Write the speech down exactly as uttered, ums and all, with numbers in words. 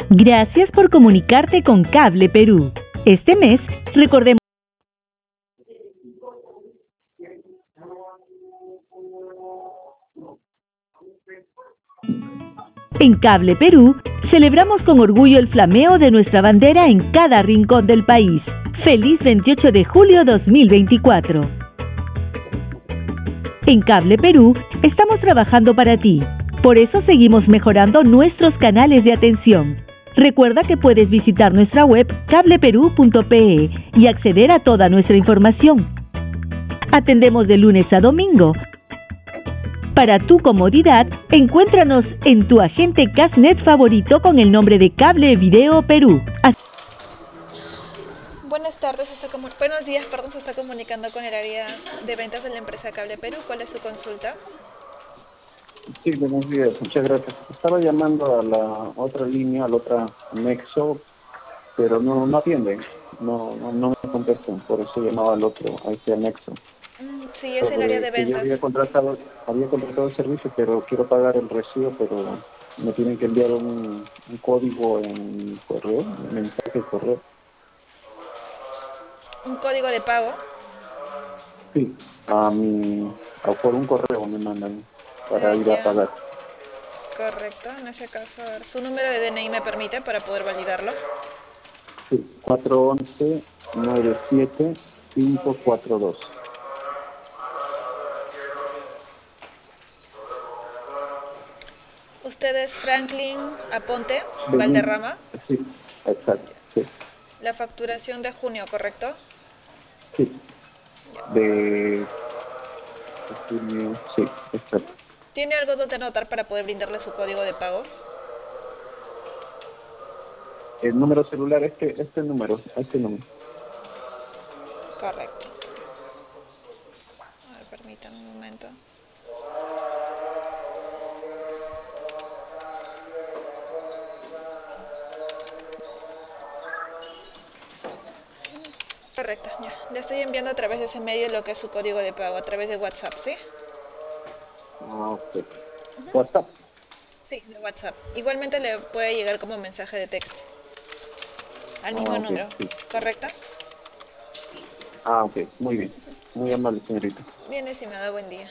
Gracias por comunicarte con Cable Perú. Este mes, recordemos. En Cable Perú, celebramos con orgullo el flameo de nuestra bandera en cada rincón del país. ¡Feliz veintiocho de julio dos mil veinticuatro! En Cable Perú, estamos trabajando para ti. Por eso seguimos mejorando nuestros canales de atención. Recuerda que puedes visitar nuestra web cable perú punto pe y acceder a toda nuestra información. Atendemos de lunes a domingo. Para tu comodidad, encuéntranos en tu agente Casnet favorito con el nombre de Cable Video Perú. Buenas tardes, se está comu- buenos días, perdón, se está comunicando con el área de ventas de la empresa Cable Perú. ¿Cuál es su consulta? Sí, buenos días, muchas gracias. Estaba llamando a la otra línea, a la otra anexo, pero no, no atienden, no, no, no me contestan, por eso llamaba al otro, a este anexo. Mm, sí, es el área Sobre de que yo ventas. había contratado, había contratado el servicio, pero quiero pagar el recibo, pero me tienen que enviar un, un código en correo, un mensaje de correo. Un código de pago. Sí, a mi, a por un correo me mandan para Eh, ir a ya, pagar. correcto. En ese caso, a ver, su número de D N I me permite para poder validarlo. Sí, cuatro once nueve siete cinco cuatro dos. Usted es Franklin Aponte Benín. Valderrama. Sí, exacto, sí, La facturación de junio, ¿correcto? sí, de junio, sí, exacto. ¿Tiene algo donde anotar para poder brindarle su código de pago? El número celular, este, este número, este número. Correcto. A ver, permítame un momento. Correcto, ya. Le estoy enviando a través de ese medio lo que es su código de pago, a través de WhatsApp, ¿sí? Ah, ok. WhatsApp. Sí, de WhatsApp. Igualmente le puede llegar como mensaje de texto al Ah, mismo ok, número, sí. ¿correcto? Ah, ok, muy bien. Muy amable, señorita. Bien, estimado, buen día.